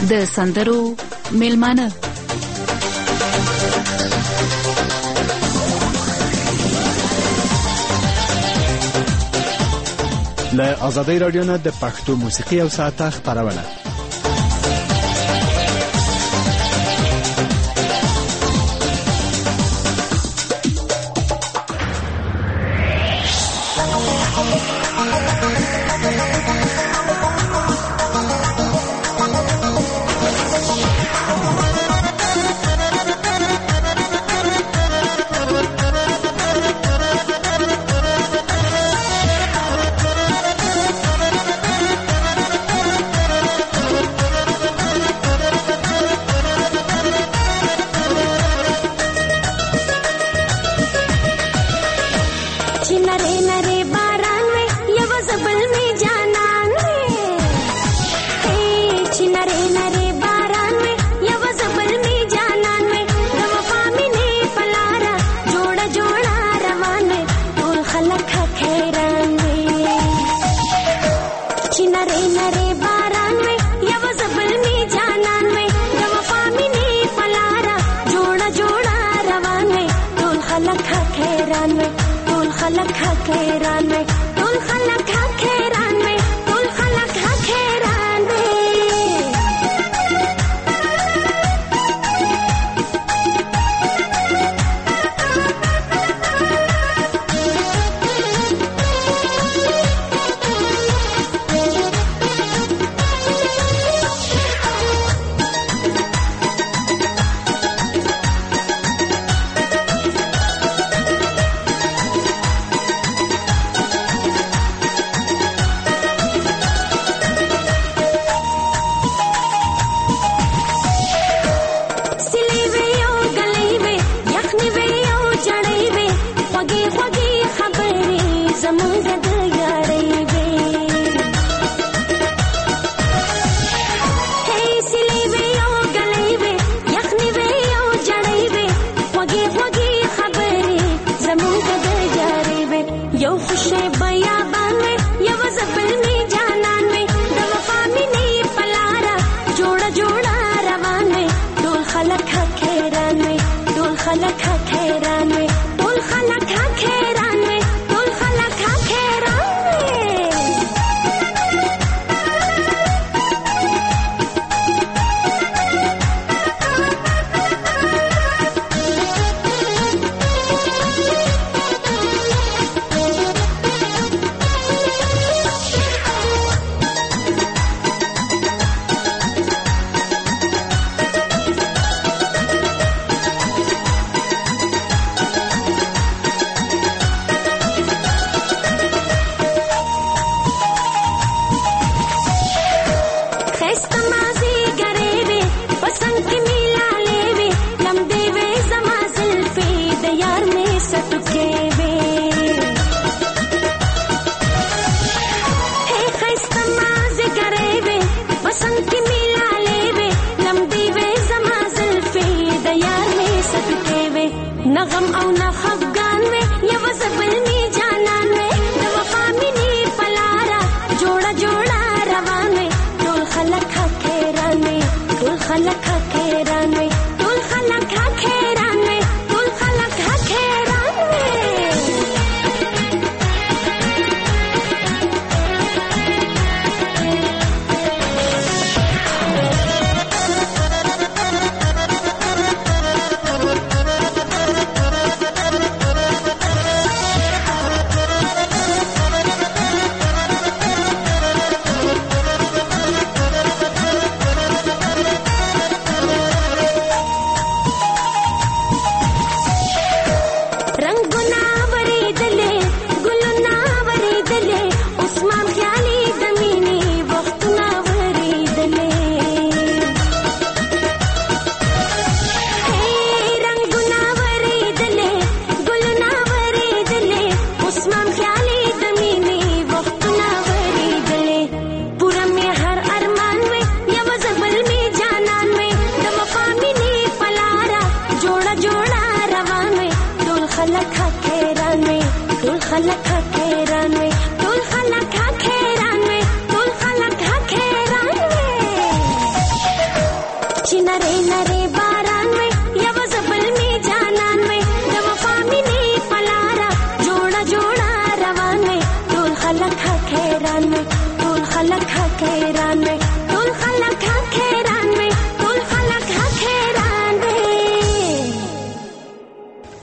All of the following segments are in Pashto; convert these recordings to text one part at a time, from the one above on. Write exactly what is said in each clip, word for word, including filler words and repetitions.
د سندرو میلمانه. له آزادۍ راډیو نه د پښتو موسیقي او ساعته خپرونه.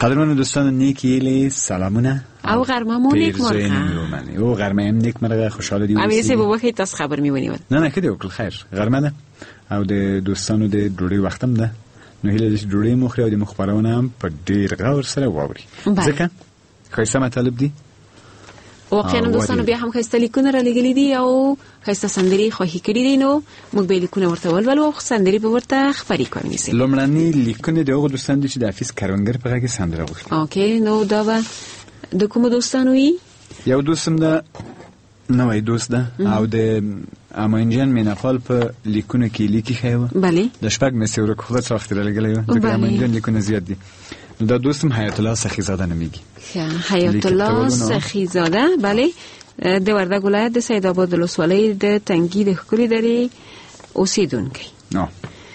قدرمن دوستان نیکی سلامونه او غرمه مو نیک مرغه منی او غرمه هم نیک مرغه خوشحال دی امی سه بابا که تاسو خبر میونی نه نه کدی وکل خیر غرمه ده او د دوستانو د ډوډۍ وختم ده نو هله د ډوډۍ مخري او د مخبرونه هم په ډیر غور سره واوري ځکه خیسه مطلب دی واقعا دوستانو بیا هم خسته لیکونه را لګلې دي او خسته سندري خوښی کړی دي نو موږ به لیکونه ورته ولول او سندري به ورته خبري کوو نسی لومړنی لیکونه د هغو دوستانو دي چې د حافظ کروندګر په هغه سندره غوښتي اوکې نو دا به د کوم دوستانو وي یو دوستم ده نوې دوست ده او د امانجان میناپال په لیکونه کې لیکي خو بله د شپږ مسیور کو خدای څو وخت راغلی د امانجان لیکونه زیات دي دا دوستم حیات الله سخیزاده نمیگی حیات الله سخیزاده بله د وردګ ولایت د سید آباد ولسوالۍ د تنگی د خکلی درې اوسیدونکي نو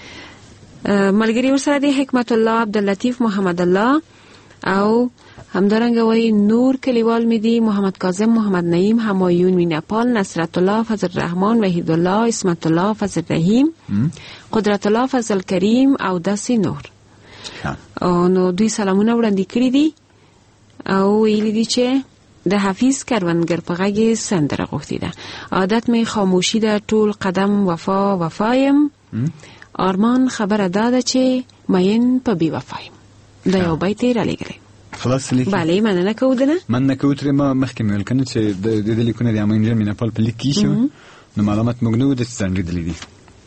ملګری ورسره د حکمت الله عبداللطیف محمد الله او همدارنګه وای نور کلیوال می دی محمد کاظم محمد نعیم همایون میناپال نصرت الله فضل الرحمن وحید الله اسمت الله فضل رحیم قدرت الله فضل کریم او داسی نور او نو دوی سلامونه وړاندې کړی دي او ویلي دي چې د حافظ کروندګر په غږ سندره غوښتي ده عادت می خاموشي ده ټول قدم وفا وفایم آرمان خبره داده چې مین په بی وفایم دا یو بیت را لګره خلاص لیکي بله مننه کودنه من نه کوتره ما مخکې مې ولکنه چې د دې لیکونه د امانجان میناپال په لیکي شو نو معلومات موږ نو د څنګه دي دي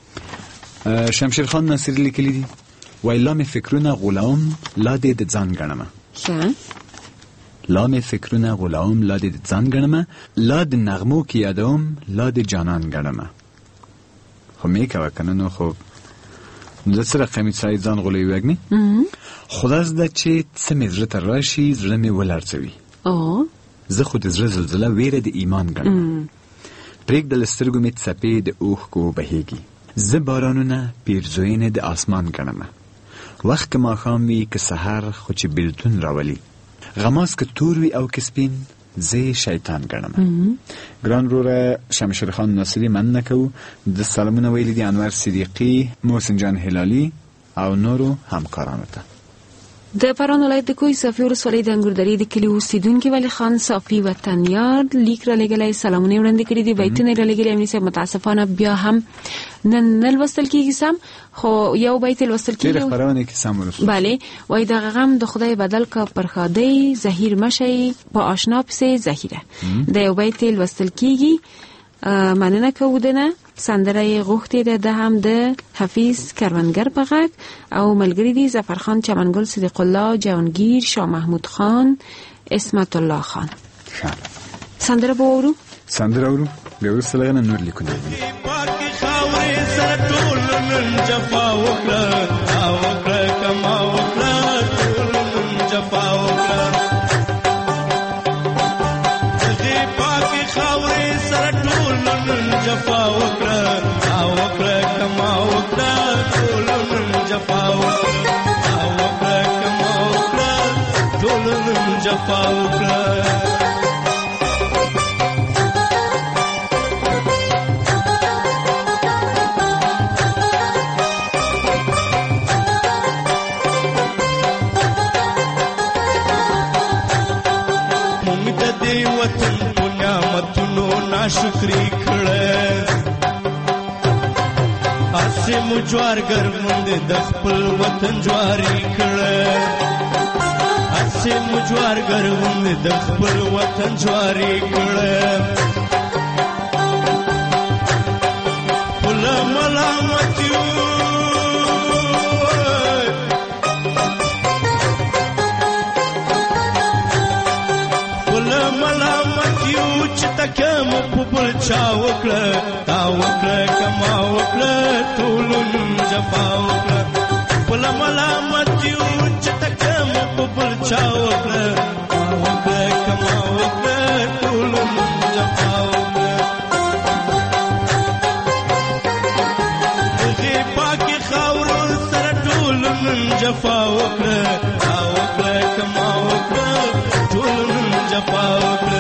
شمشیر خان ناصری لیکلی دي وایلا می فکرونه غلام لا دې د ځان غنمه ښه لا می فکرونه غلام لا دې د ځان غنمه لا د نغمو کې یادوم لا د جانان غنمه خو می کا کنه نو خو د سره قیمت سای ځان غولې وګنی خدای زده چې څه مې زړه تر راشي زړه مې ولړڅوي او زه خو د زړه زلزلہ ویره د ایمان غنم پرېګ د لسترګو مې څپې د اوښ کو بهيږي زه بارانونه پیرزوینه د اسمان غنم وخت که ما خام وی که سحر خو چې بیلتون راولي غماس که تور وی او که سپین زه شیطان غنم ګران روره شمشیر خان ناصری من نکو د سلامونه ویلی دی انور صدیقی محسن جان هلالی او نورو همکارانو ته د پران ولایت د کوی صافی ورسولې د انګوردری د کلی اوسیدونکو ولی خان صافی وطن یار لیک را لګلای سلامونه وړاندې کړی دی بیتونه را لګلای امنیت متاسفانه بیا هم نن نل وصل کیږي سم خو یو بیت وصل کیږي تیر خبرونه کې سم ورسول بله وای د غم د خدای بدل کا پرخادی زهیر مشي په آشنا پسې زهیره د یو بیت وصل کیږي مننه کودنه سندره غوښتي ده د هم د حافظ کروندګر په غږ او ملګری دي ظفرخان چمنګل صدیق الله جهانگیر شاه محمود خان اسمت الله خان سندره بورو سندره ورو به ورسره نه نور لیکل دي پاکي خاورې سره ټول نن جفا وکړه او وکړه کما وکړه ټول نن جفا وکړه دغه پاکي خاورې سره ټول نن جفا وکړه او وکړه کما وکړه ټول نن جفا وکړه او وکړه کما وکړه ټول نن جفا وکړه وطن کو نعمتونو ناشکری کړه اسه مجوار ګرمند د خپل وطن جواری کړه اسه مجوار ګرمند د خپل وطن جواری کړه پله ملامتیو کم په بل چا وکړه تا وکړه کما وکړه ټول نن جفا وکړه بل ملامت یو چې کم په بل چا وکړه تا وکړه کما وکړه ټول نن جفا وکړه دغه پاکي خاورو سره ټول نن جفا وکړه تا وکړه کما وکړه ټول نن جفا وکړه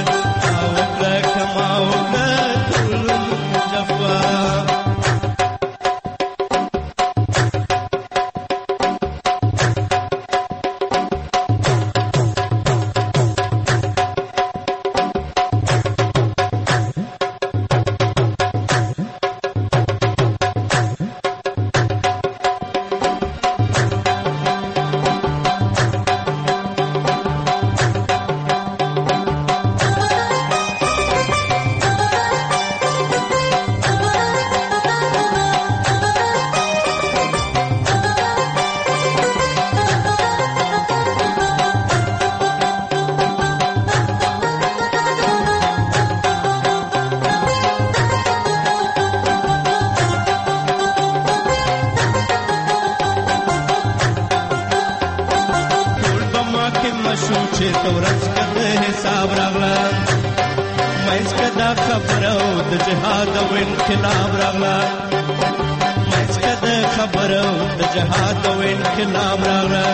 چې تورس کده حساب راغله مېس کدا خبرو د جهاد او انقلاب راغله مېس کدا خبرو د جهاد او انقلاب راغله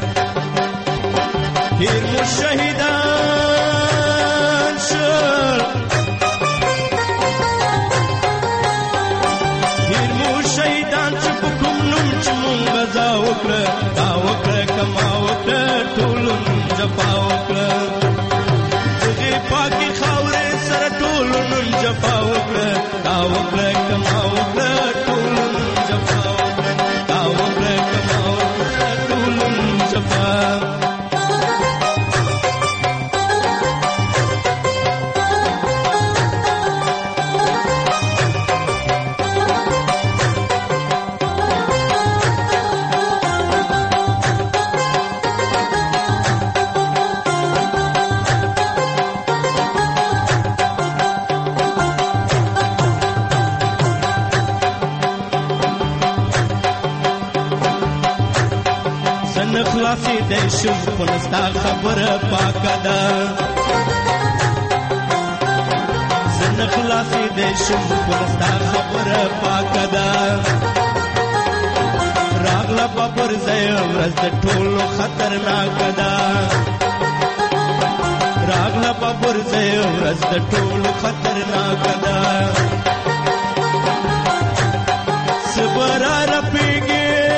هیر مو شهیدان شول هیر مو شهیدان چې په کوم نوم چې مونږ غزا وکړه دا وکړه کما وکړه ټول نوم جفا وکړه دغې پاکې خاورې سره ټول نوم جفا وکړه دا وکړه کما وکړه ټول نوم جفا وکړه دا وکړه کما وکړه ټول نوم جفا خلاصي د شم خلستا خبره پاکه ده زن خلاصي د شم خلستا خبره پاکه ده راغله بابر زې ورځ د ټولو خطرناک ده راغله بابر زې ورځ د ټولو خطرناک ده صبر رپیږي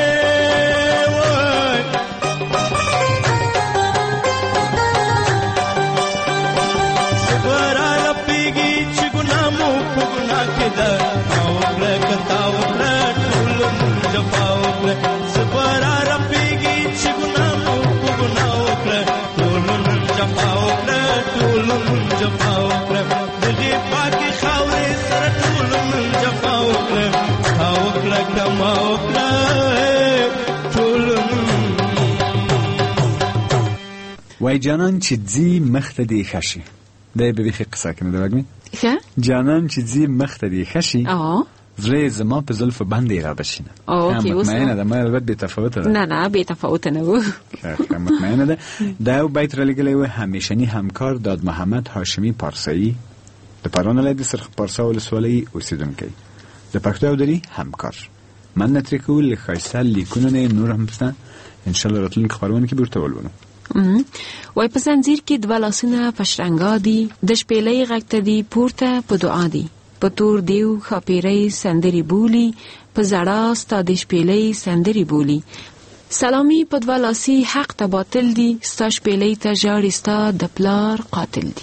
وای جانان چې ځي مخته دی خشي دا به بخي قصه کنه دا وګمی ښه جانان چې ځي مخته دی خشي اه زړه زما په زلف باندې را بشینه اوکې اوس مطمئنه ده ما البته به تفاوت ده نه نه به تفاوت نه وو ښه مطمئنه ده دا بیت را لګلې و همیشنی همکار داد محمد هاشمی پارسایی د پران ولایت سرخ پارسا ولسوالۍ اوسیدونکی د پښتو او دري همکار من نترکول خایسته لیکونه نور هم پسته ان شاء الله راتلونکي خبرونه کې بیرته ولونو وای په زنجیر کې دوه لاسونه پشرنګا دي د شپېلې غږ ته دي پورته په دعا دي په تور دیو خاپیرې سندري بولی په زړه ستا د شپېلې سندري بولی سلامي په دوه لاسي حق ته باطل دي ستا شپېلې ته ژاړي ستا د پلار قاتل دي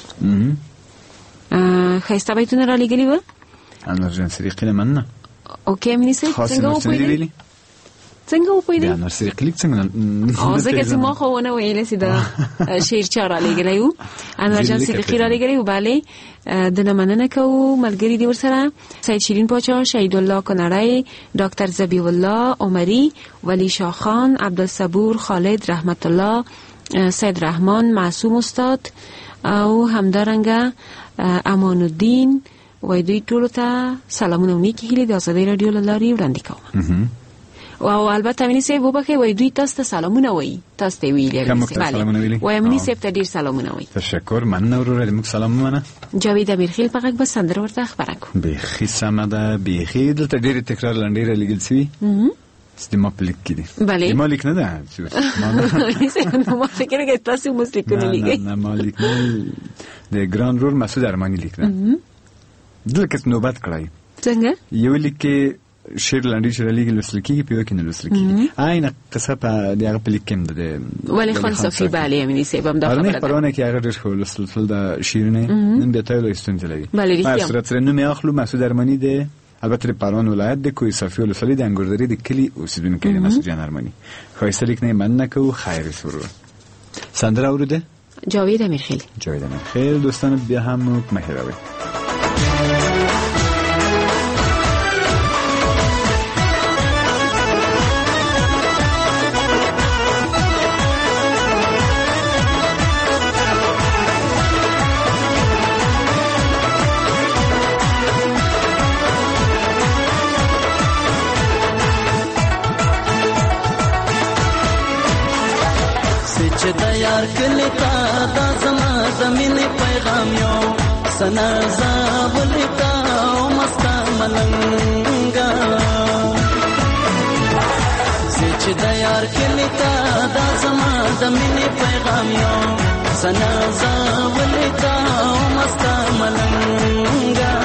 خایسته بیتونه را لګلي و انا جن سریقی مننه اوکې مینه سي څنګه وپویلی څنګه وپویلی انا سریقی څنګه او زګر چې ما خو نه ویل سي دا شیر چاره لګلې و انا جن سریقی را لګلې و bale د نمننه کو ملګری دی ورسره سید شیرین پاچا شهید الله کنړای ډاکټر زبی الله عمری ولی شاه خان عبدالصبور خالد رحمت الله سید رحمان معصوم استاد او همدارنګه امان الدین وای دوی ټول ته سلامونه نیکی هیله د آزادۍ رادیو لاري وړاندې کوم او البته مینه سي وبخې وای دوی تاسو ته سلامونه وای تاسو ته ویلې وای مینه سي ته ډیر سلامونه وای تشکر من ورور موږ سلامونه جاوید امیرخیل په غږ به سندره ورته خبره کوم به خي سمده به خي دلته ډیر تکرار لنډیر لګل سوي استما پلیک کړي بله مالک نه ده ما فکر کې تاسو مو لیکونه لګي نه مالک نه د ګران رول مسعود ارمانی لیکنه دلته نوبت کړای څنګه یو لیکه شیر لاندې چې لګل وسلکی په وکینه وسلکی عین قصه په دغه پلیکم ده ولی خان صفی bale یعنی سبب دا خبره ده پرونه کې هغه ډېر خو لسل د شیرینه نن به ته له استنځ لګي بله سره سره نو مې اخلو مسعود ارمانی ده البته پروان ولایت د کوی صفی ولسلی د انګوردری د کلی اوسیدونکو د مسعود جان ارمانی خایسته لیکنه من نکو خیر سرور سندره اوریده جاوید امیرخیل جاوید امیرخیل دوستان بیا هم مهربانی چې د یار کلی تا دا زما د مینې پیغام یو سنا زاولتا او مستا ملنګا چې د یار کلی تا دا زما د مینې پیغام یو سنا زاولتا او مستا ملنګا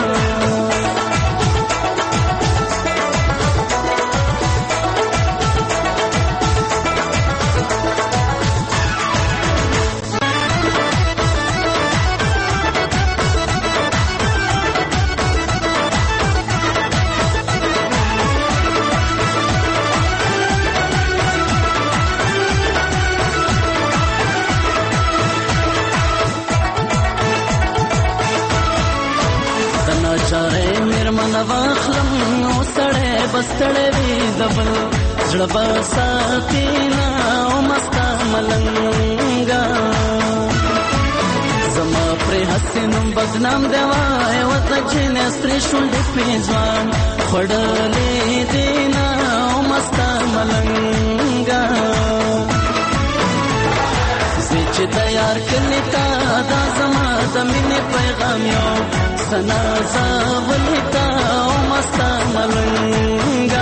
چاره میرمن واخلم نو سړی بستړی وي دبل زړه به ساتینا او مستا ملنګا زما پرې حسینم بدنام دی وای وته چې نستري شونډې پرې ځوان خوړلې دینا او مستا ملنګا زه چې تیار کړی تا دا زما د مینې پیغام یو سنا زاولتا او مستا ملنګا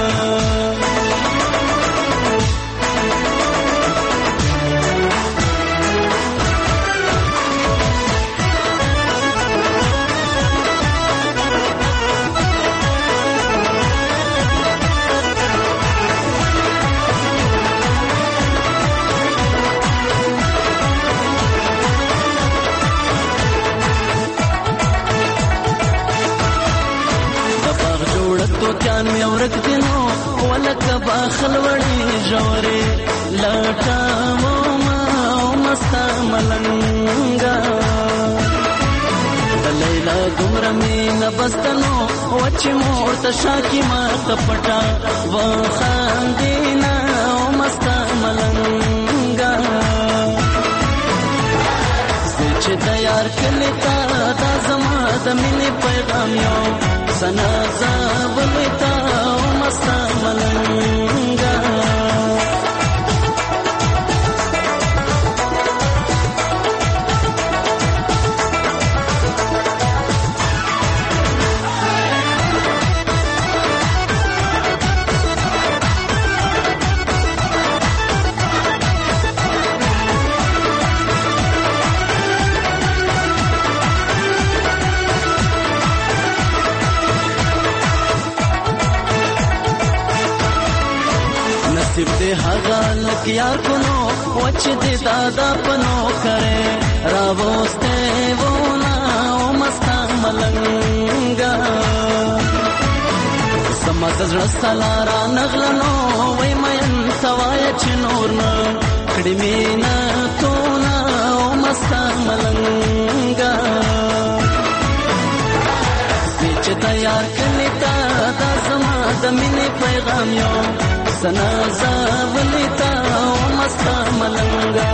کان می اورک دینو ولکه باخل وړي جوړي لټا ما مستا ملنګا دلیلا دمر می نبستنو وچ مور ته شاکی ما کپټا و خاندینا مستا ملنګا چې تیار کړی تا دا زما د مینې پیغام یو سنا زاولتا او مستا ملنګا نصیب دې هغه لک یار کنو وچ دې دادا پنو کرے راوسته ونا او مستا ملنګا سمات زړه سلارا نغلنو وای مې سوای چې نور نه کړي مینا تو نا او مستا ملنګا چې تیار کړی تا دا زما د مینې پیغام یو سنا زاولتا او مستا ملنګا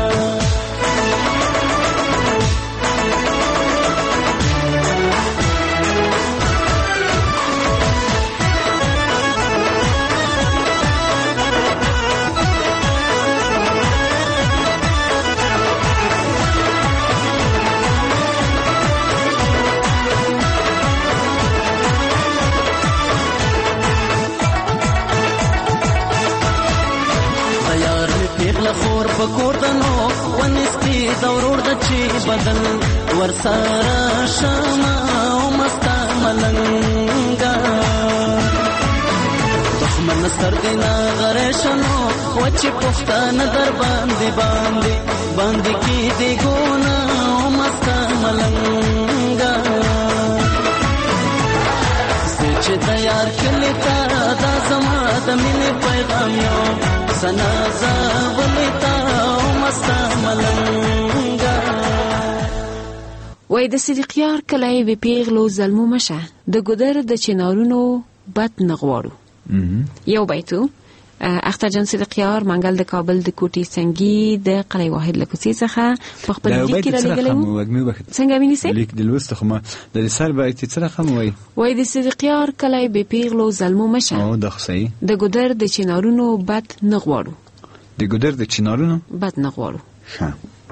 خور پکور دنو ونستی دورور د چی بدل ورسارا شما او مستا ملنګا دښمن سر دینا غریشنو وچ پښتن در باندې باندې باندې کی دی ګونا او مستا ملنګا چې تیار کړی تا دا زما د مینې پیغام یو سنا زاولتا او مستا ملنګا وای د صدیقیار کلی وی پیغلو ظلمو مشه د ګودر د چنارونو بد نغواړو یو بیتو اختر جان صدیقیار منګل د کابل د کوټي سنگي د قلعه واحد لکوسي څخه په خپل لیک کې را لګلو څنګه ویني سي لیک د لوست خو ما د سر بیت څخه وای وای د صدیقیار کلی به پیغلو ظلمو مشه او د خصي د ګودر د چنارونو بد نغواړو د ګودر د چنارونو بد نغواړو ها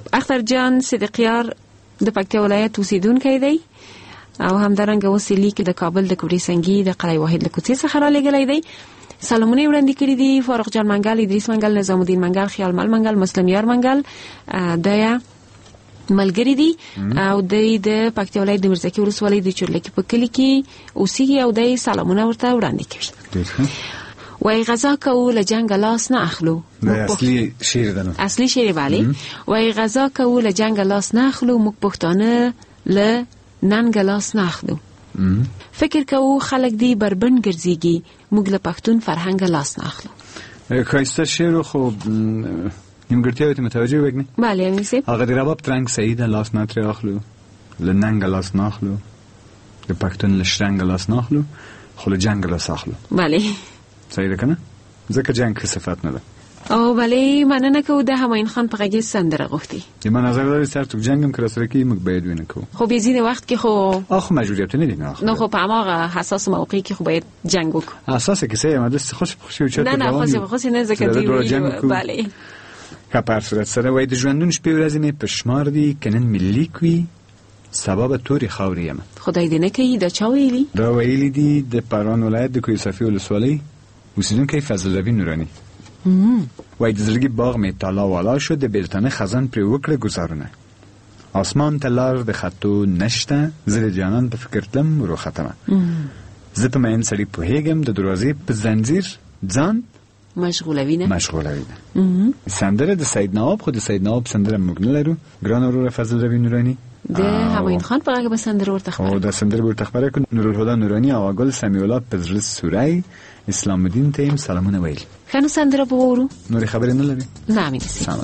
اختر جان صدیقیار د پکتیا ولایت اوسیدونکی دی او همدارنګه اوس لیک د کابل د کوری سنگي د قلعه واحد له کوڅې څخه را لګلې دی. سلامونه وړاندې کړی دي فاروق جان منګل، ادریس منګل، نظام الدین منګل، خیال مل منګل، مسلم یار منګل د ملګری دي او د پکتیا ولایت د مرزکي ولسوالۍ د چورلکي په کلی کې اوسېږي او د سلامونه ورته وړاندې کوي. وای غذا کو له جنگ لاس نه اخلو. اصلي شعر ده. اصلي شعر باندې وای غذا کو له جنگ لاس نه اخلو، موږ پښتانه له نن ګلاس نه اخلو. فکر کوو خلک دی بربند ګرځيږي، موږ له پښتون فرهنګ لاس نه اخلو. کایسته شعر خو نیمګړتیاوې ته متوجه وګنی. بله میسه هغه د رباب ترنګ سعید لاس نه تر اخلو، له ننګ لاس نه اخلو، د پښتون له شرنګ لاس نه اخلو، خو له جنگ لاس اخلو. بله صحیح ده کنه؟ ځکه جنگ څه صفات نه ده. او بله مننه کوو د همایون خان په غږ سندره غوښتي. د من نظر لري سر تو جنگم که سره کې موږ باید وینه کوو. خو به ځینې وخت کې خو اخو مجبوریت نه دي نه. نو خو په هغه حساس موقع کې خو باید جنگ وکړو. اساسه کې سه مده خوش خوشي چته. نه نه خوشي خوشي نه ځکه دی بله. که په صورت سره وای د ژوندون شپې ورځې مې په شمار دي کنن ملي کوي سبب توري خاورې یم. خدای دې نه کوي دا چا ویلي؟ دا ویلي دي د پاران ولایت د کوی صفی ولسوالۍ اوسیدونکو فضل ربی نورانی. وای د زړګي باغ می تالا والا شو د بیلتانه خزان پر وکړه گزارونه. آسمان تلار د خطو نشته زړه جانان په فکر تلم رو ختمه. زه په مین سړی په هیګم د دروازې په زنجیر ځان مشغولوینه مشغولوینه. سندره د سید نواب خو د سید نواب سندره موږ نه لرو. ګران ورور فضل ربی نورانی د همایون خان په هغه به سندره ورته خبره. او د سندره ورته خبره کړ نورالهدی نورانی او ګل سمیع الله پزړه سورای اسلام الدین ته سلامونه ویل. خنو سندره به وورو. نور خبرې نه لري؟ نه مې نسی. سلام.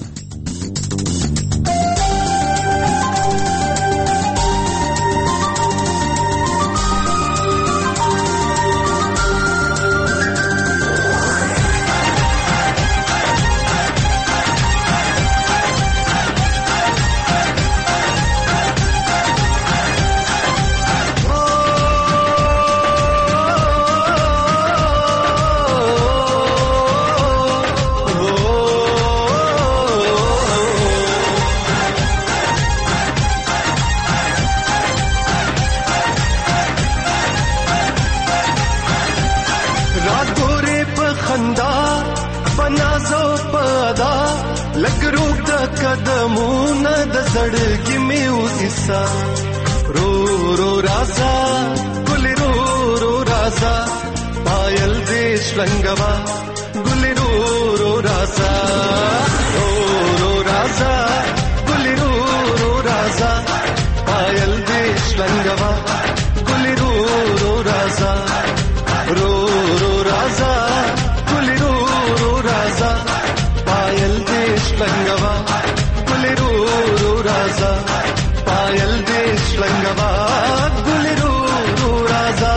رو رو رازا گلی رو رو رازا پایل دیش لنگوا گلی رو رو رازا رو رو رازا گلی رو رو رازا پایل دیش لنگوا گلی رو رو رازا رو رو رازا گلی رو رو رازا پایل دیش لنگوا گلی رو رو رازا پایل دیش لنگوا گلی رو رو رازا.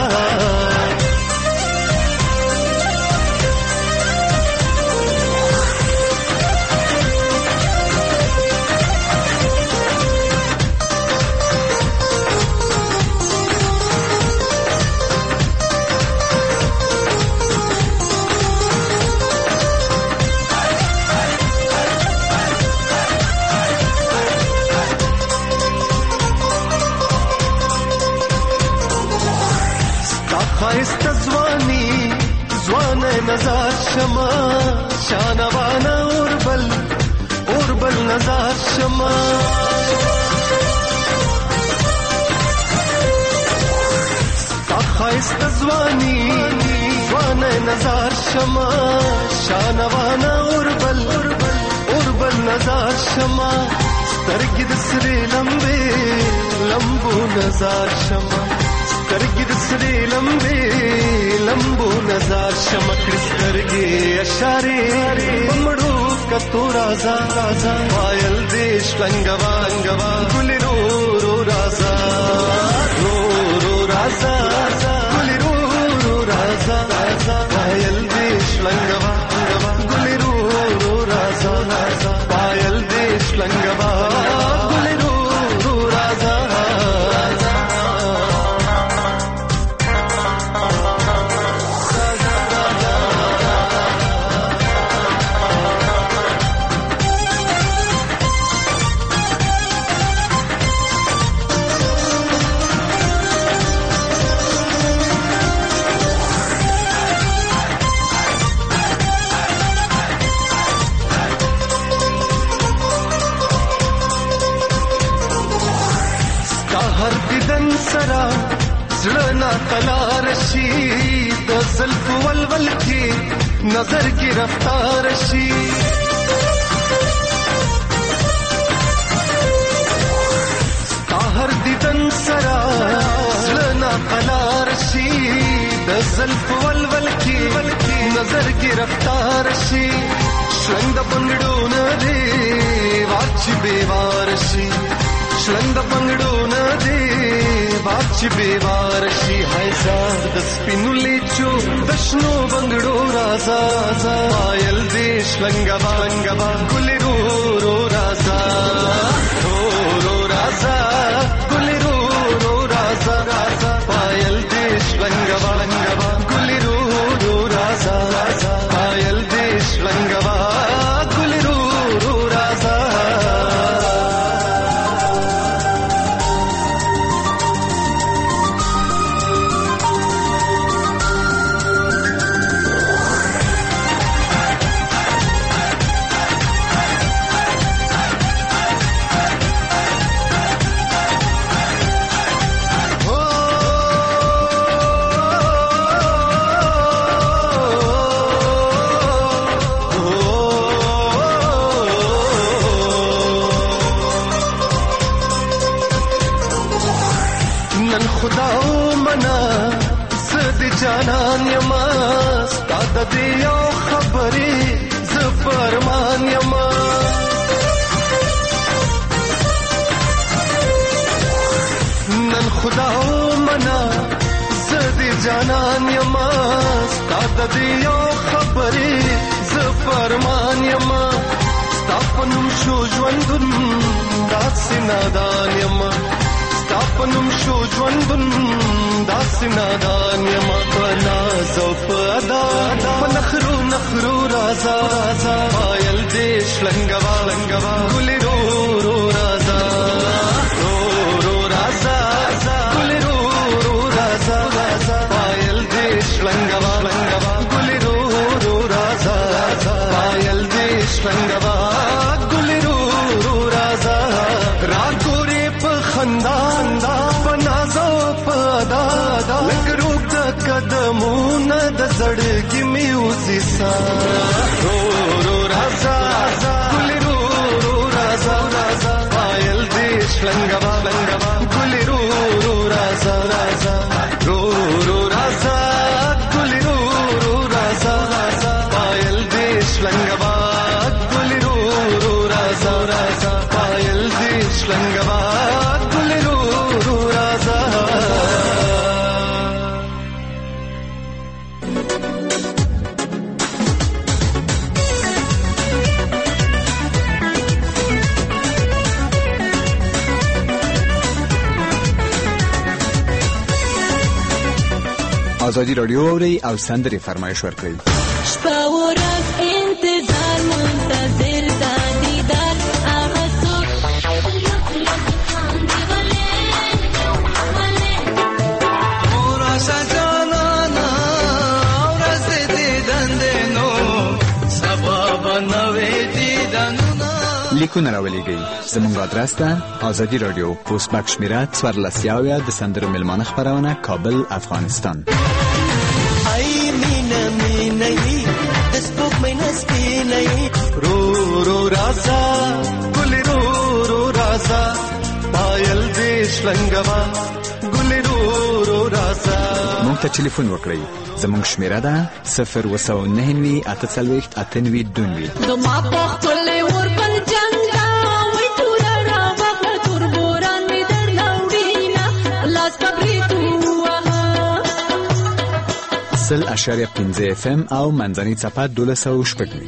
خایست زوانی زوان نظر شما شانوانا اوربل اوربل نظر شما خایست زوانی زوان نظر شما شانوانا اوربل اوربل نظر شما سترګې د سرې لمبې لمبو نظر شما سترګې د سرې لمبې لمبو نظر شما کړې سترګې اشارې مړو کتو رازا رازا پایل دیش لنګوا لنګوا ګلې رو رو رازا رو رو رازا ګلې رو رو رازا پایل دیش لنګوا لنګوا ګلې رو رو رازا پایل دیش لنګوا ګلې رو رو رازا. سرا زړه نا قلار شي د زلف ولول کې نظر کې رفتار شي ستا هر دیدن سرا زړه نا قلار شي د زلف ولول کې نظر کې رفتار شي شلنګ د بنګړو نه دی واچ بیوار شي شلنګ د بنګړو نه دی واچ بیوار شي هايزار د سپینو لیچو د شنو بنګړو رازا پایل دې شلنګ بنګوا ګل رو رو رازا رو رو رازا ګل رو رو رازا پایل دې شلنګ بنګوا ګل رو رو رازا پایل دې شلنګ ګل رو رو رازا جانان یما ستاد دی یو خبرې ز فرمان یما نن خدا منا ز دی جانان یما ستاد دی یو خبرې ز فرمان یما ستاپنم شو ژوندون داسې نادان یما ستاپنم شو ژوندون داسې نادان یما نازو پدا نخرو نخرو رازا پایل دې شلنګوا لنګوا ګل رو رو رازا رو رو رازا ګل رو رو رازا پایل دې شلنګوا لنګوا ګل رو رو رازا پایل دې شلنګوا ګل رو رو رازا را ګورې په خندان په نازو پدا لګرو قدمونه د زړګي میوزي سا رو رو رازا ګل رو رو رازا پایل دې شلنګوا لنګوا ګل رو رو رازا رو رو رازا ګل رو رو رازا پایل دې شلنګوا ګل رو رو رازا پایل دې شلنګوا ګل رو رو رازا آزادی رادیو اوري او سندري فرمایش ورکړئ. شپه ورځ انتظار منتظر د دیدار هغه څوک اورا سجانا ورځ دې دندنو سبب نوې دیدنو لیکونه راولېږئ. زموږ ادرس ده آزادی رادیو پوسټ باکس شمیره څوارلس یاویا د سندرو مېلمانه خپرونه کابل افغانستان. ای مینه مینه د سپوږمۍ نسپینه رو رو رازا ګل رو رو رازا پایل دې شلنګوا ګل رو رو رازا. موږ ته ټلیفون وکړئ. زموږ شمیره ده صفر اووه سوه نهه نوي اته څلوېښت اته نوي دوه نوي. زما په خپلې ور بل جنګ دا وای توره راوغله تور بوران مې درنه وړینه لاس په برېتو ووهه سل اشاریه پنځه اف ام او منځنۍ څپه دولس سوه شپږ نوي.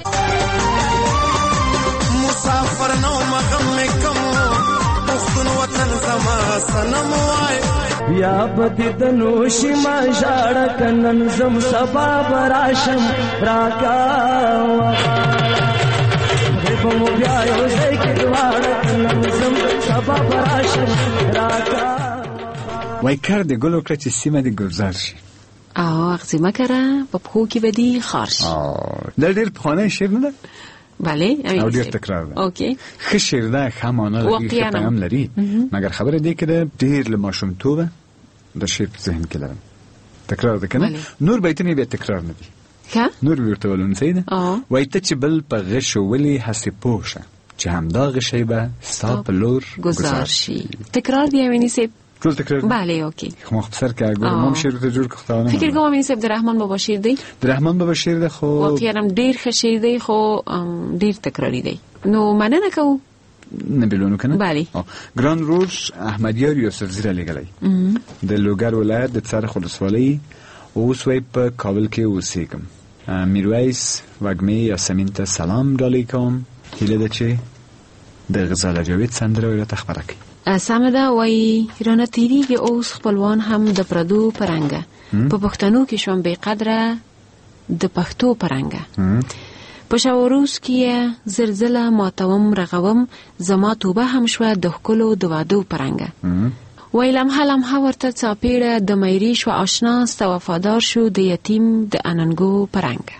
مسافر نو مغم مې کوم پښتون وطن زما سنم وای یا بدی دنوشی ما جاړه کنن زم سبا براشم راکاوا په مو بیا یو ځای کې دواړه کنن زم سبا براشم راکاوا. وای کار د ګلو کړه چې سیمه د ګلزار شي. او اغزیمه کره په پخو کې بدی خارش. دا ډېر پخوانی شعر نه ده؟ بله او ډېر تکرار ده. اوکې ښه شعر ده، ښه معنا لري، ښه پیغام لري، مګر خبره دې کې ده ډېر له ماشومتوبه د شعر په ذهن کې لرم. تکرار ده کنه. نور بیتونه به تکرار نه دي. ښه نور ورته ولون سیده آه. وای ته چې بل په غش ولی هسې پوښه چې همدا غشی به ستا په لور گذار شي. تکرار دی امینی صاحب. ټول تکرار. بله اوکی. خو مختصر که ګورم هم شعر ته جوړ کړم. فکر کوم امینی صاحب د رحمان بابا شعر دی. د رحمان بابا شعر ده خو واقعا هم ډیر ښه شعر دی خو ډیر تکراری دی. نو مننه کوم. نه بلونو کنه. بله. ګران روش احمدیار یوسف زیره لګلای. د لوګر ولایت د څرخ ولسوالۍ اوس وای په کابل کې اوسېږم. میرویس وږمې یاسمین ته سلام ډالۍ کوم. هیله ده چې د غزاله جاوید سندره ورته خبره کړي. سمه ده. وای رانه تیریږي اوس خپلوان هم د پردو پرنګه په پښتنو کې شوم بې قدره د پښتو پرنګه په شاوروز کې زلزله ماتوم رغوم زما توبه هم شوه د ښکلو د وادو پرنګه وای لمحه لمحه ورته څاپېړه د میری شو آشنا ستا وفادار شو د یتیم د اننګو پرنګه.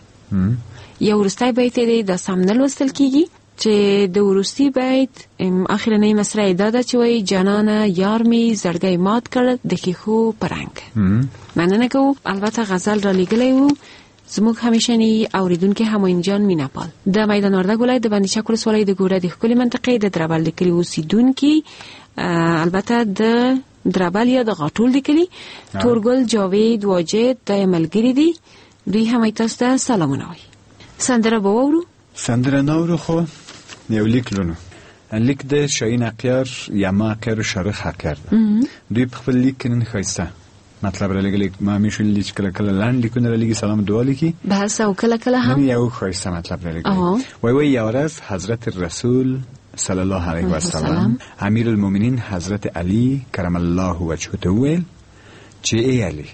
یو وروستی بیت دی د سم نه لوستل کېږي چې د وروستي بیت اخرنۍ مصرع دا ده چې وایي جانانه یار می زړګی مات کړ د ښیښو پرنګ. مننه کوو. البته غزل را لیږلی و زموږ همیشني اوریدونکي همایون جان میناپال د میدان وردګ ولایت د بندیچک ولسوالۍ د ګوره د ښکلې منطقې د دربل د کلي اوسېدونکي البته د دربل یا د غاټول د کلي تورګل جاوید واجد د ملګري دي. دوی هم تاسو ته سلامونه وایي. سندره به واورو. سندره ناورو خو یو لیک لونو. لیک د شاهین اقیار یما اقیار و شارخ اقیار ده. دوی په خپل لیک کې نن ښایسته مطلب را لګلی. ما همیشه لیک کله کله لاند لیکونه را لګي سلام دعا لیکي بس او کله کله هم نن یو ښایسته مطلب را لګلی. وای وای یو ورځ حضرت رسول صلی الله علیه و سلم امیر المؤمنین حضرت علی کرم الله وجهه ته ویل چې ای علی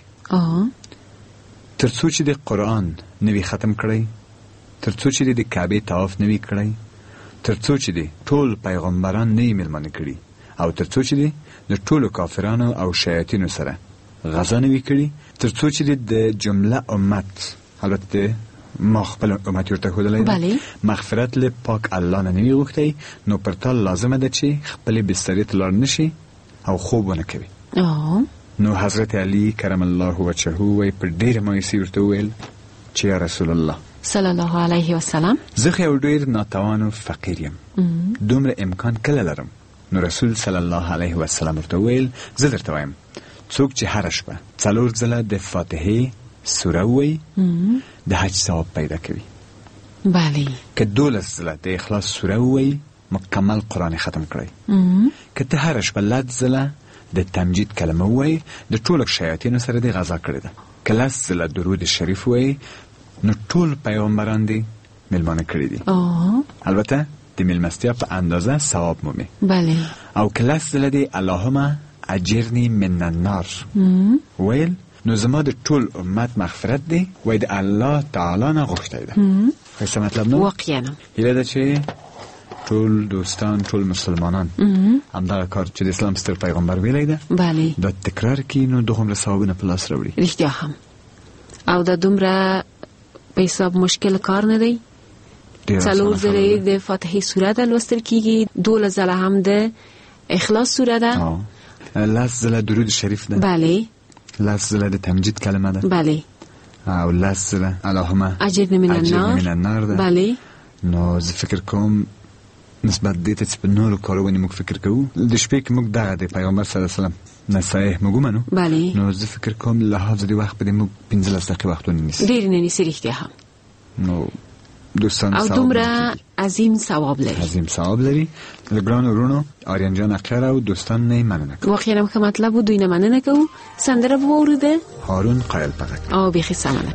تر څو چې د قرآن نوی ختم کړی، تر څو چې د کعبه طواف نوی کړی، تر څو چې د ټول پیغمبران نه ملمنه کړي او تر څو چې د ټولو کافرانو او شیاطینو سره غزا نوی کړي، تر څو چې د جمله امت البته ما خپل امت ورته خودلای مغفرت له پاک الله نه نوی غوښتي، نو پر تا لازمه ده چې خپل بسترې ته لاړ نشي او خوب ونه کوي. نو حضرت علی کرم الله وجهه وی پر ډیر مایوسي ورته ویل چې یا رسول الله صلی الله علیه وسلم زه یو ډیر ناتوان او فقیر یم، دومره امکان کله لرم؟ نو رسول صلی الله علیه وسلم ورته ویل زه درته وایم څوک چې هر شپه څلور ځله د فاتحه سوره وی د حج ثواب پیدا کوي. بله. که دولس ځله د اخلاص سوره وی مکمل قرآن ختم کړی. که ته هر شپه لس ځله د تمجید کلمه وی د ټولو شیاطینو سره دی غزا کړی ده. که لس ځله درود شریف وی نو ټول پیغمبران دی ملمانه کړی دي. البته د ملمستیا په اندازه ثواب مومي. بله. او که لس ځله دی اللهم اجرنی من النار ویل نو زما د ټول امت مغفرت دی وای د الله تعالی نه غوښتای ده. څه مطلب نو؟ واقعا هیله ده چې ټول دوستان ټول مسلمانان همدا کار چې د اسلام ستر پیغمبر ویلی ده بله دا تکرار کی نو دومره ثوابونه په لاس راوړي. رښتیا هم. او دا دومره په حساب مشکل کار نه دی. څلور ځله د فاتحه سوره ده لوستل کیږي، دولس ځله هم د اخلاص سوره ده، لس ځله درود شریف ده، بله، لس ځله د تمجید کلمه ده، بله، او لس ځله اللهم اجرنی من النار، من النار ده. بله. نو زه فکر کوم نسبت دې ته چې په نورو کارونو موږ فکر کوو د شپې کې موږ دغه د پیغمبر صلی الله علیه وسلم نصایح موږ منو. بله. نو زه فکر کوم لحاظ د وخت په دې موږ پنځلس دقیقې وختونه نیسي. ډېر نه نیسي رښتیا هم. نو دوستان او دومره عظیم ثواب لري. عظیم ثواب لري. لګران ورونو آریان جان اخیر او دوستان نه مننه کوم. واقعا هم مطلب و دوی نه مننه کوو. سندره وورده هارون قایل پغک او بخي سمنه.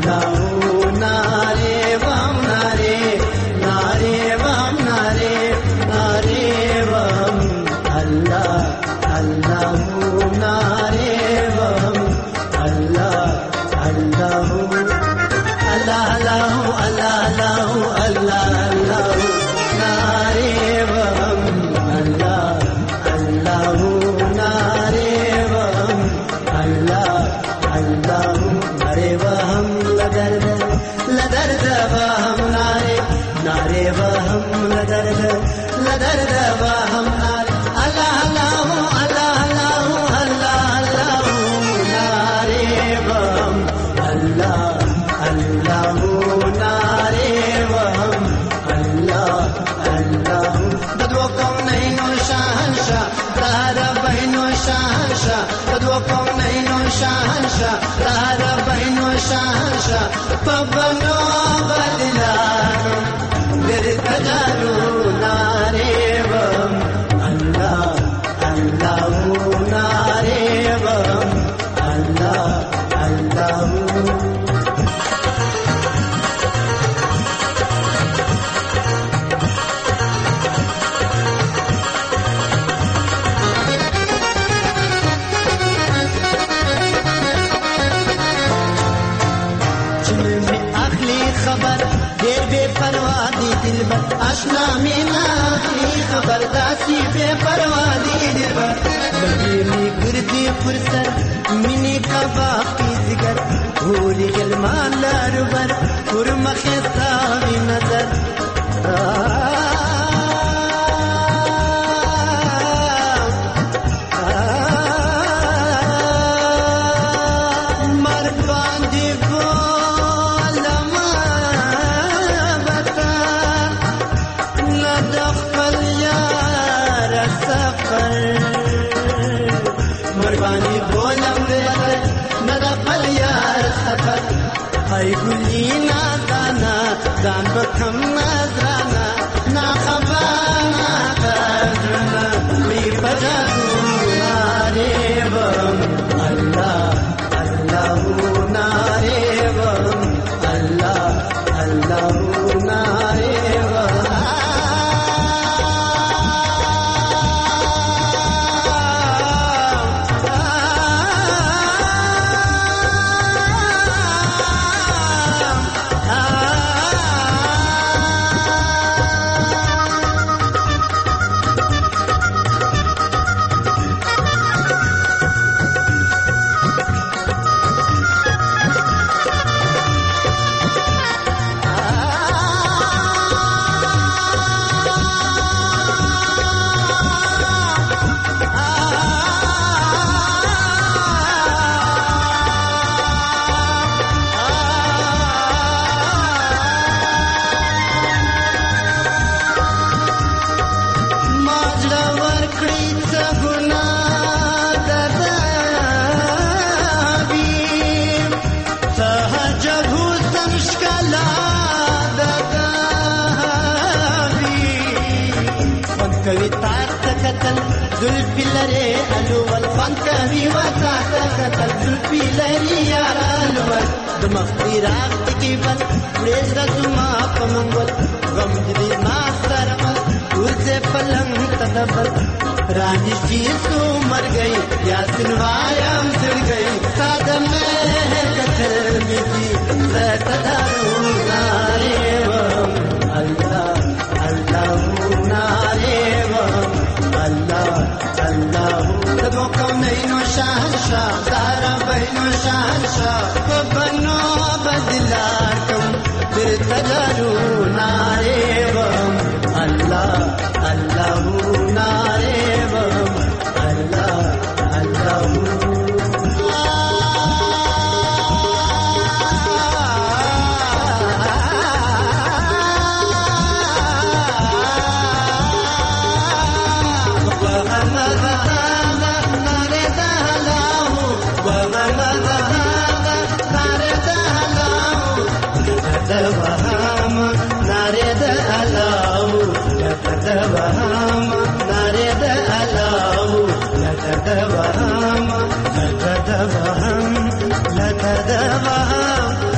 لك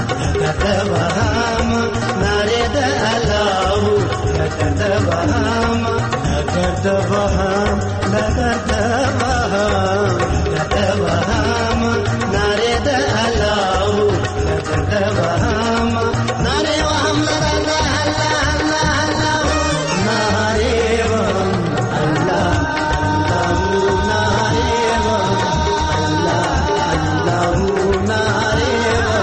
نکتبهم نارد الله نکتبهم نکتبهم نکتبهم نکتبهم نارد الله نکتبهم ناره وهم الله الله الله ناره وهم الله الله ناره وهم الله الله ناره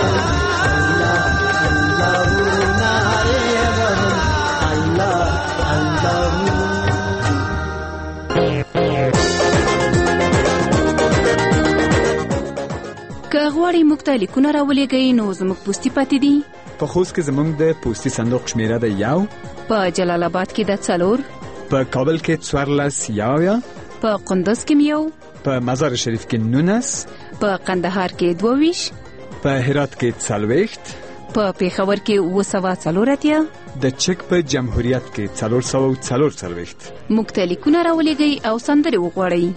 که غواړئ موږ ته لیکونه راولېږئ نو زموږ پوستي پاتې دي. په خوست کې زموږ د پوستي صندوق شمیره ده یو، په جلال آباد کې د څلور، په کابل کې څوارلس یاویا، په قندوز کې یو، په مزار شریف کې نونس، په قندهار کې دوه ویشت، په هرات کې څلوېښت، په پېښور کې اووه سوه څلور اتیا، د چک په جمهوریت کې څلور سوه څلور څلوېښت. موږ ته لیکونه راولېږئ او سندرې وغواړئ.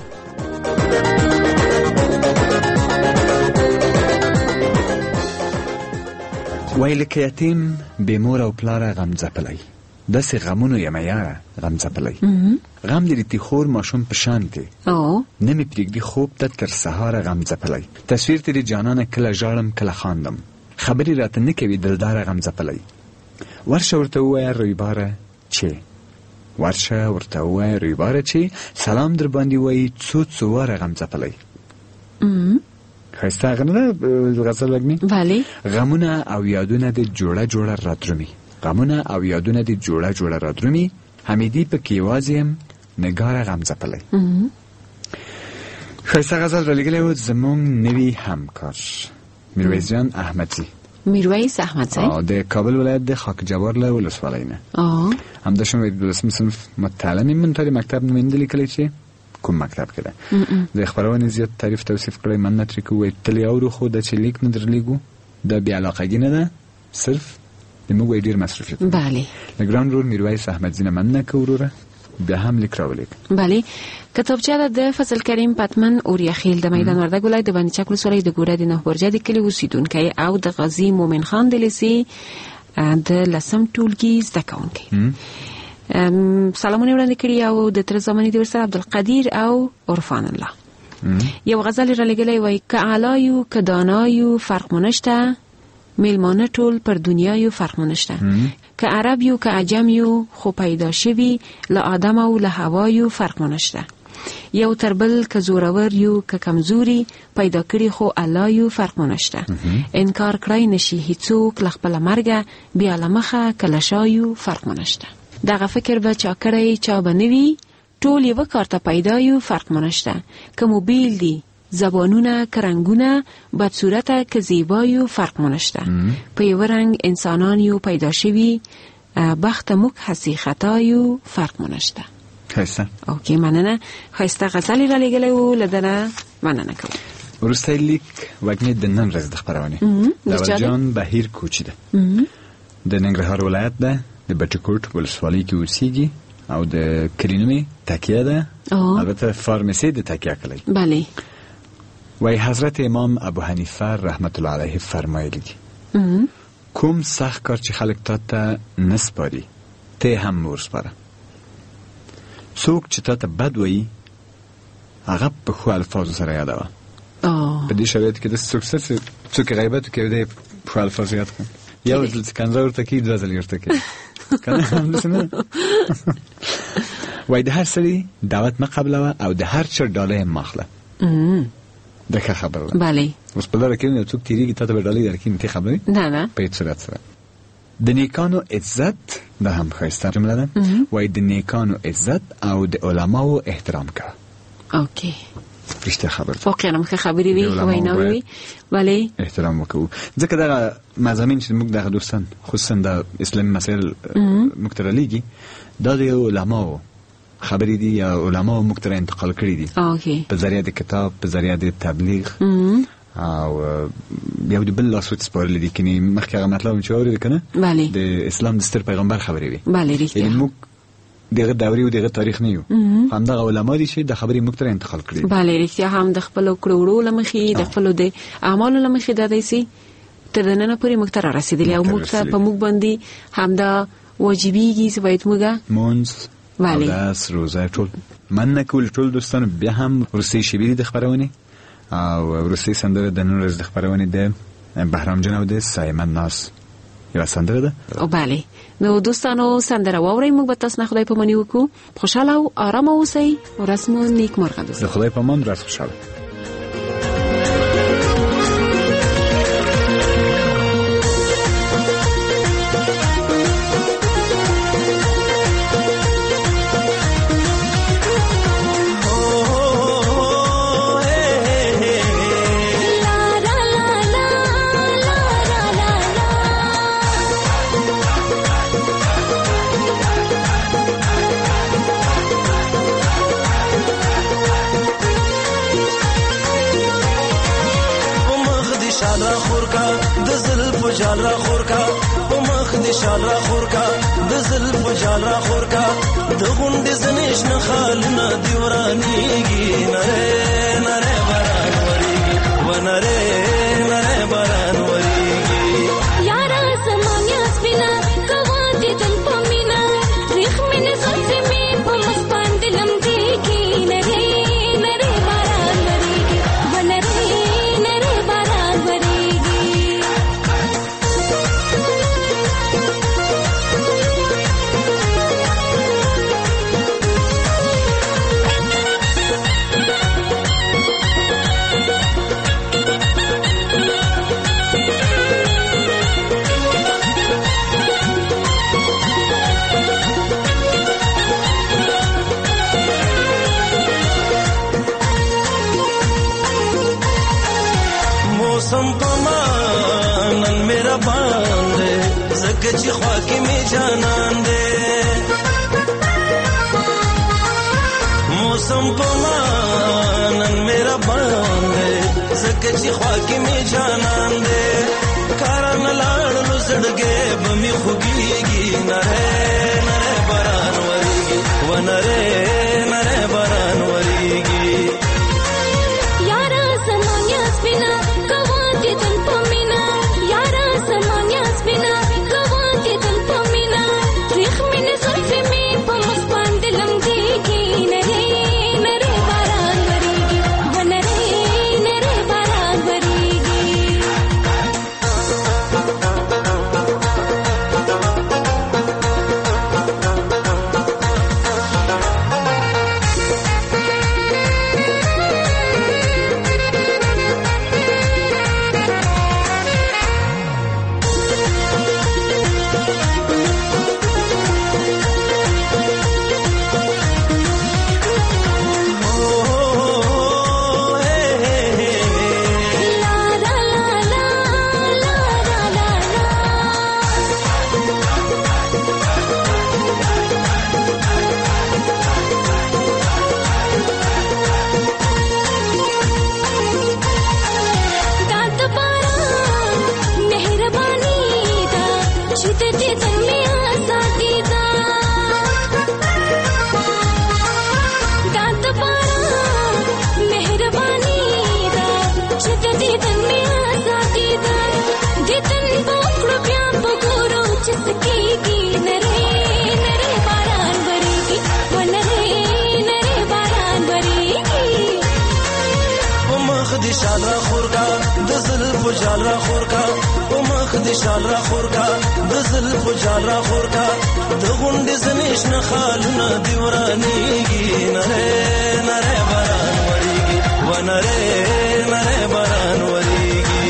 وای لکه یتیم بې مور او پلاره غم ځپلی، داسې غمونو یمه یاره غم ځپلی. غم د ریتي خور ماشوم په شان دی، او نه مې پرېږدي خوب ته تر سهاره غم ځپلی. تصویر ترې جانانه کله ژاړم کله خاندم، خبرې راته نه کوي دلداره غم ځپلی. ورشه ورته ووایه رویباره چې ورشه ورته ووایه رویباره چې سلام در باندې وایي څو څو واره غم ځپلی. ښایسته هغه نه ده غزل وږمې؟ بله. غمونه او یادونه د جوړه جوړه رادرومي، غمونه او یادونه د جوړه جوړه رادرومي. حمیدي پکې یوازې یم نګاره غم ځپلی. ښایسته غزل رالیږلی و زموږ نوي همکار میرویس جان احمدزي. میرویس احمدزي د کابل ولایت د خاک جوار له ولسوالۍ نه. همداشان د دولسم صنف متعلم یم. من تا د مکتب نوم یې لیکلی چې کوم مکتب کې ده. د خپرونې زیات تعریف توصیف کړی من نه ترې کوو تلې اورو خو د چې لیک نه درلیږو د بې علاقګي نه ده، صرف د موږ وایي ډېر مصروفیت. بله. د ګران ورور میرویس احمدزي نه مننه که وروره بیا هم لیک راولېږه. بله. کتابچه ده د فضل کریم پتمن اوریاخیل د میدان وردګ ولایت د بندي چک ولسوالۍ د ګوره د نه برجه د کلي اوسېدونکی او د غازي مومن خان د لیسې د لسم ټولګي زده کوونکی. سلامونه وړاندې کړي او د تر زمانې د ورسره عبدالقدیر او عرفان الله. یو غزل را لګلی وای که علایو که دانایو فرق منشته، میلمانه ټول پر دنیایو فرق منشته. که عرب یو که عجم یو خو پیدا شوی له آدم او له هوایو فرق منشته. یو تربل که زورور یو که کمزوری پیدا کړي خو الله یو فرق منشته. انکار کړی نشي هیڅوک له خپله مرګه بیا له مخه کله شایو فرق منشته. دغه فکر به چا کړی چا به نوي ټول یوه کار ته پیدا یو فرق منشته. که مو بیل دي زبانونه که رنگونه بدصورته که زیبایو فرق منشته. په یوه رنگ انسانان یو پیدا شوي بخت موږ هسي خطایو فرق منشته. ښایسته. اوکې مننه. ښایسته غزلې را لېږلی و له ده نه مننه کوم. وروستی لیک وږمې د نن ورځ د خپرونې دولجان بهیر کوچي ده، د ننګرهار ولایت ده، د بټکوټ ولسوالۍ کې اوسېږي او د کلي نوم یې تکیه ده، البته فارمسي د تکیه کلی. بله. وای حضرت امام ابو حنیفه رحمت الله علیه فرمایلی دي کوم سخت کار چې خلک تا ته نه سپاري ته هم مور سپاره. څوک چې تا ته بد وایي هغه په ښو الفاظو سره یادوه. په دې شرایطو کې داسې څوک شته چې څوک غیبت وکړي دی په ښو الفاظو یاد کړم، یو ځل چې کنځا ورته کوي دوه ځلې ورته کوي کنه همداسې نه. وای د هر سړي دعوت مه قبلوه او د هر چا ډاله یې مه اخله. د ښه خبره ده. بله. اوس په لاره کې یو څوک تېرېږي تا ته به ډالۍ درکړي نو ته خبرې نه نه په هېڅ صورت سره. د نیکانو عزت دا هم ښایسته جمله ده. وایي د نیکانو عزت او د علماو احترام کوه. اوکې. رښتیا خبره ده. واقعا هم ښه خبرې وي، ویناوې وي. بله. احترام وکړو ځکه دغه مضامین چې موږ دغه دوستان خصوصا د اسلامي مسایل موږ ته رالیږي دا د علماو خبرې دي یا علماو موږ ته انتقال کړي دي په ذریعه د کتاب، په ذریعه د تبلیغ او یو د بل لاسو سپارل دي. کني مخکې هغه مطلب چې اورید کنه د اسلام د ستر پیغمبر خبرې وي. بله رښتیا. یعنې موږ دغه دورې او دغه تاریخ نه یو، همدغه علما دي چې د خبرې موږ ته انتقال کړي. بله رښتیا. هم د خپلو کړو وړو له مخې د خپلو د اعمالو له مخې دا داسې تر نن پورې موږ ته را رسیدلی او موږ ته په موږ باندې همدا واجبېږي چې باید موږ مونځ اودس روزه ټول مننه کول. ټول دوستانو بیا هم وروستۍ شیبې د خپرونې او وروستۍ سندره د نن ورځ د خپرونې د بهرام جان او د سایمن ناز یو سندره ده. او بله نو دوستانو سندره واورئ. موږ به تاسو نه خدای په مانی وکړو. خوشاله او آرام اوسئ. ورځ مو نیک مرغه ده. د خدای په امان. ورځ خوشاله. جال را خور کا په مخ دې شال را خور کا د زلف جال را خور کا د غونډې زنیش نه خال نه دی ورانیږي نره نره باران وریږي ونره نره باران وریږي یارا زمانیا سپینا کوا دې دل پمینا ریخ مې زلف مې په مخ باندې لمدېږي نره نره باران وریږي ونره نره باران وریږي मौसम पमानन मेरा बांधे जगची ख्वाकी में जानन दे मौसम पमानन मेरा बांधे जगची ख्वाकी में जानन दे कारण लाड़ लुसड़गे बमी खुगीगी नरे नरे बरान वरीगी वनरे नरे बरान वरीगी यारा समान्या स्पिना कवाती तन पमिना यारा समान्या स्पिना कवाती तन पमिना रिख में जुल्फ में पमख बांध लमदेगी नरे नरे बारान वरीगी वनरे नरे बारान वरीगी شال را خور کا د زلف جال را خور کا او مخ د شال را خور کا د زلف جال را خور کا د غونډې زنیش نه خال نه دی ورانیږي نره نره باران وریږي ونره نره باران وریږي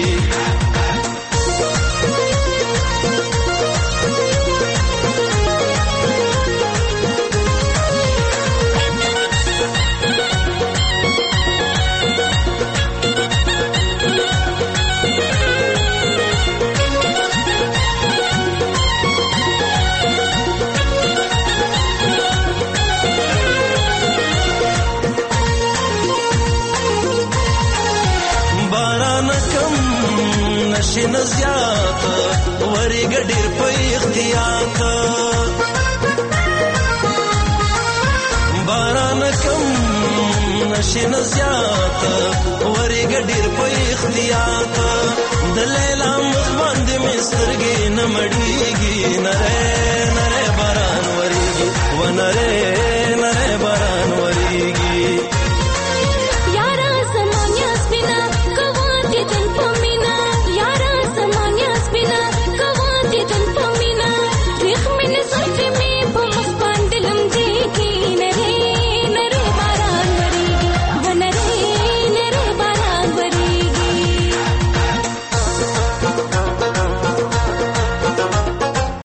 نشین زیات وری ګډیر په اختیار باران کم نشي نزيات ورګ ډیر په اختیار د لیلا مخ باندې مسترګې نمړېږي نره